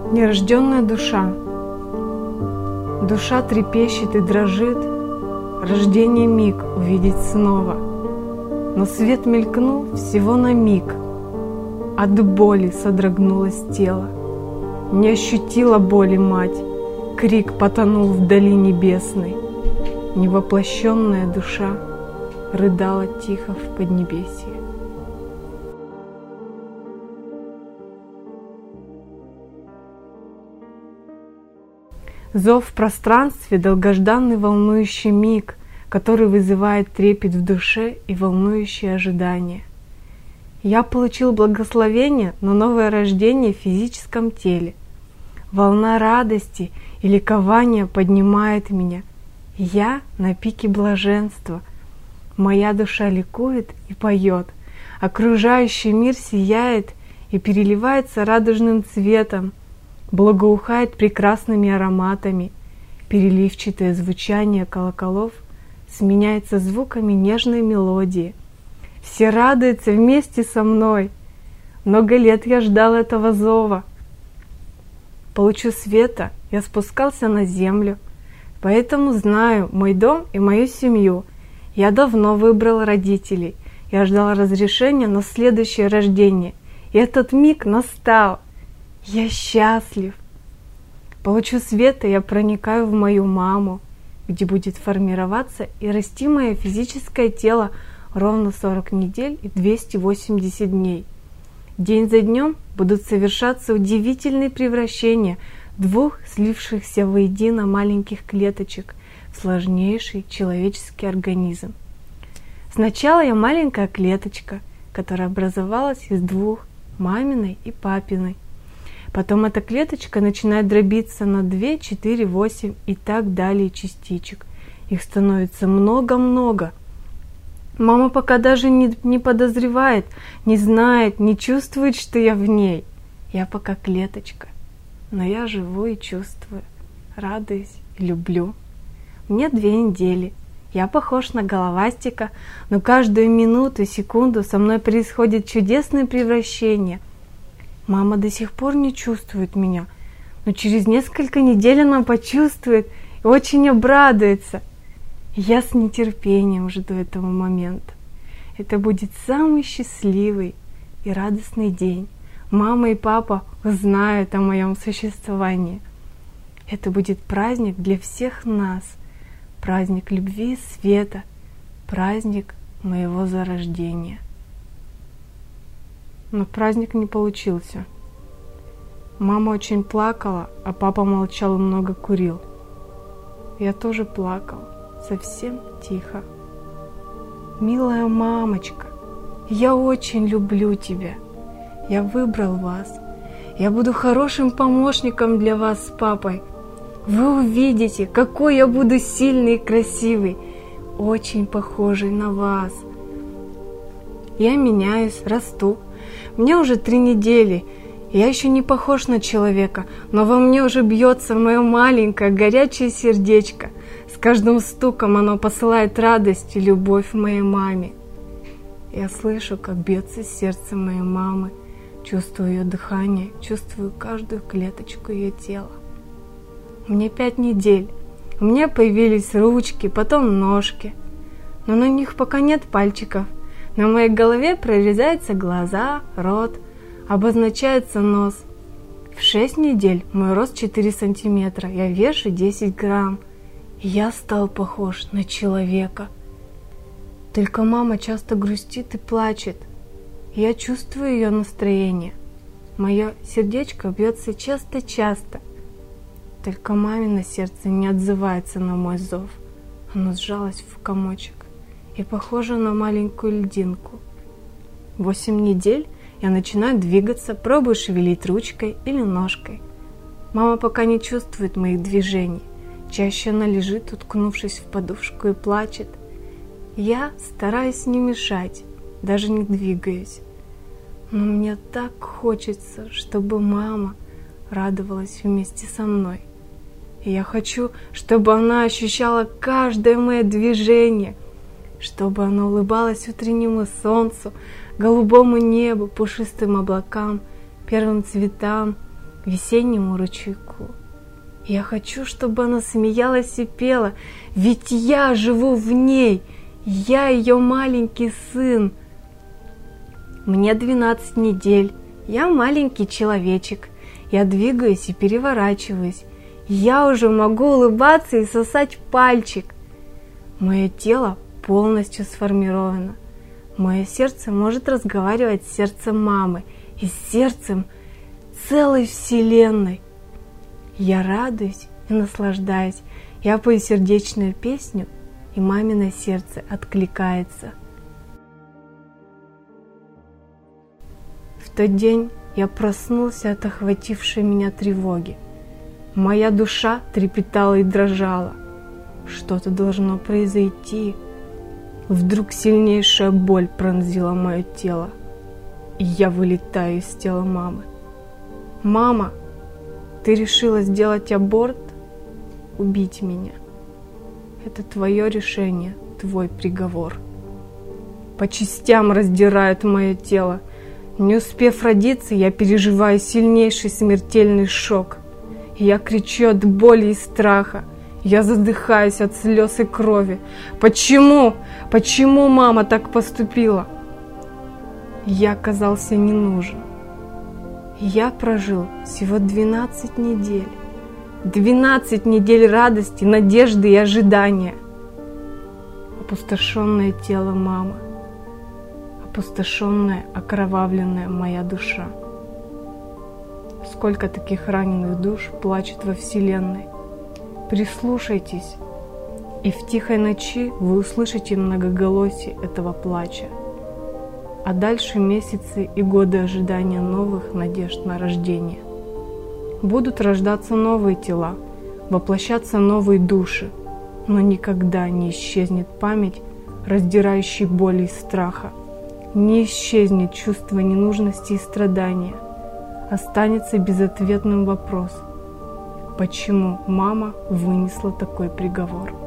Нерожденная душа. Душа трепещет и дрожит, рождение миг увидеть снова. Но свет мелькнул всего на миг, от боли содрогнулось тело. Не ощутила боли мать, крик потонул вдали небесной. Невоплощенная душа рыдала тихо в поднебесье. Зов в пространстве — долгожданный волнующий миг, который вызывает трепет в душе и волнующее ожидание. Я получил благословение на новое рождение в физическом теле. Волна радости и ликования поднимает меня. Я на пике блаженства. Моя душа ликует и поет. Окружающий мир сияет и переливается радужным цветом, благоухает прекрасными ароматами. Переливчатое звучание колоколов сменяется звуками нежной мелодии. Все радуются вместе со мной. Много лет я ждал этого зова. По лучу света я спускался на землю, поэтому знаю мой дом и мою семью. Я давно выбрал родителей. Я ждал разрешения на следующее рождение. И этот миг настал. Я счастлив. По лучу света я проникаю в мою маму, где будет формироваться и расти мое физическое тело ровно 40 недель и 280 дней. День за днем будут совершаться удивительные превращения двух слившихся воедино маленьких клеточек в сложнейший человеческий организм. Сначала я маленькая клеточка, которая образовалась из двух, маминой и папиной. Потом эта клеточка начинает дробиться на 2, 4, 8 и так далее частичек. Их становится много-много. Мама пока даже не подозревает, не знает, не чувствует, что я в ней. Я пока клеточка, но я живу и чувствую, радуюсь и люблю. Мне 2 недели. Я похож на головастика, но каждую минуту и секунду со мной происходит чудесное превращение. Мама до сих пор не чувствует меня, но через несколько недель она почувствует и очень обрадуется. Я с нетерпением жду этого момента. Это будет самый счастливый и радостный день. Мама и папа узнают о моем существовании. Это будет праздник для всех нас, праздник любви и света, праздник моего зарождения. Но праздник не получился. Мама очень плакала, а папа молчал и много курил. Я тоже плакал, совсем тихо. Милая мамочка, я очень люблю тебя. Я выбрал вас. Я буду хорошим помощником для вас с папой. Вы увидите, какой я буду сильный и красивый, очень похожий на вас. Я меняюсь, расту. Мне уже 3 недели, я еще не похож на человека, но во мне уже бьется мое маленькое горячее сердечко. С каждым стуком оно посылает радость и любовь моей маме. Я слышу, как бьется сердце моей мамы, чувствую ее дыхание, чувствую каждую клеточку ее тела. Мне 5 недель, у меня появились ручки, потом ножки, но на них пока нет пальчиков. На моей голове прорезаются глаза, рот, обозначается нос. В 6 недель мой рост 4 сантиметра, я вешу 10 грамм. И я стал похож на человека. Только мама часто грустит и плачет. Я чувствую ее настроение. Мое сердечко бьется часто-часто. Только мамино сердце не отзывается на мой зов. Оно сжалось в комочек и похоже на маленькую льдинку. 8 недель я начинаю двигаться, пробую шевелить ручкой или ножкой. Мама пока не чувствует моих движений. Чаще она лежит, уткнувшись в подушку, и плачет. Я стараюсь не мешать, даже не двигаюсь. Но мне так хочется, чтобы мама радовалась вместе со мной. И я хочу, чтобы она ощущала каждое мое движение, чтобы она улыбалась утреннему солнцу, голубому небу, пушистым облакам, первым цветам, весеннему ручейку. Я хочу, чтобы она смеялась и пела, ведь я живу в ней, я ее маленький сын. Мне 12 недель, я маленький человечек, я двигаюсь и переворачиваюсь, я уже могу улыбаться и сосать пальчик. Мое тело полностью сформировано, мое сердце может разговаривать с сердцем мамы и с сердцем целой вселенной. Я радуюсь и наслаждаюсь, я пою сердечную песню, и мамино сердце откликается. В тот день я проснулся от охватившей меня тревоги. Моя душа трепетала и дрожала. Что-то должно произойти. Вдруг сильнейшая боль пронзила мое тело, и я вылетаю из тела мамы. «Мама, ты решила сделать аборт? Убить меня. Это твое решение, твой приговор». По частям раздирают мое тело. Не успев родиться, я переживаю сильнейший смертельный шок. Я кричу от боли и страха. Я задыхаюсь от слез и крови. Почему? Почему мама так поступила? Я оказался не нужен. Я прожил всего 12 недель. 12 недель радости, надежды и ожидания. Опустошенное тело мамы. Опустошенная, окровавленная моя душа. Сколько таких раненых душ плачет во Вселенной. Прислушайтесь, и в тихой ночи вы услышите многоголосие этого плача. А дальше месяцы и годы ожидания новых надежд на рождение. Будут рождаться новые тела, воплощаться новые души, но никогда не исчезнет память, раздирающей боли и страха. Не исчезнет чувство ненужности и страдания. Останется безответным вопрос: почему мама вынесла такой приговор?